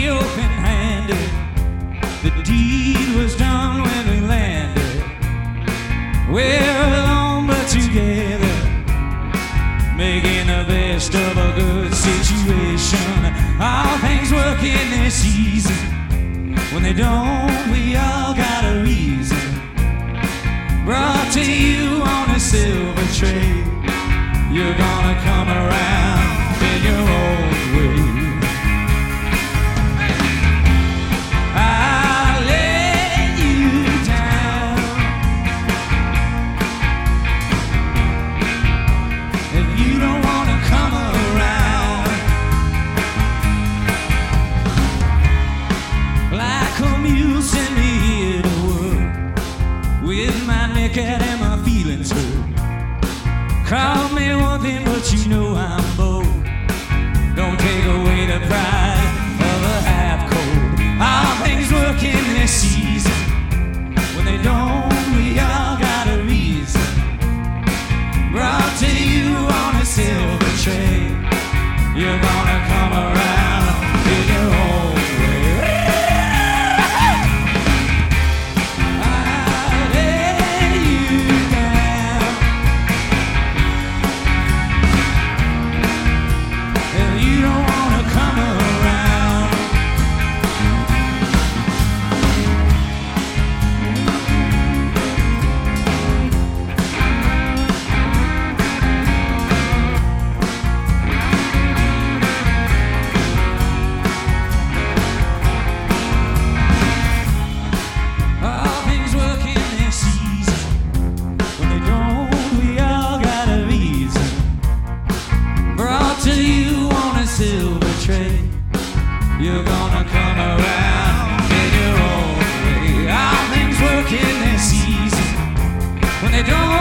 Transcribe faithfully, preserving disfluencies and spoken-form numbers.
me open-handed. The deed was done when we landed. We're alone but together, making the best of a good situation. All things work in their season. When they don't, we all got a reason. Brought to you on a silver tray. You're gonna come around in your own way. I let you down. If you don't wanna come around, like a mule send me here to work, with my neck out and my feelings hurt. Call me one thing, but you know I'm bold. Don't take away the pride of a half cold. All things work in their season. When they don't, we all got a reason. Brought to you on a silver tray. You're gonna come around in your own way. I let you down. If you don't wanna come around, all things work in their season. When they don't, we all got a reason. Brought to you on a silver tray. You're gonna come around in your own way. All things work in their season. When they don't,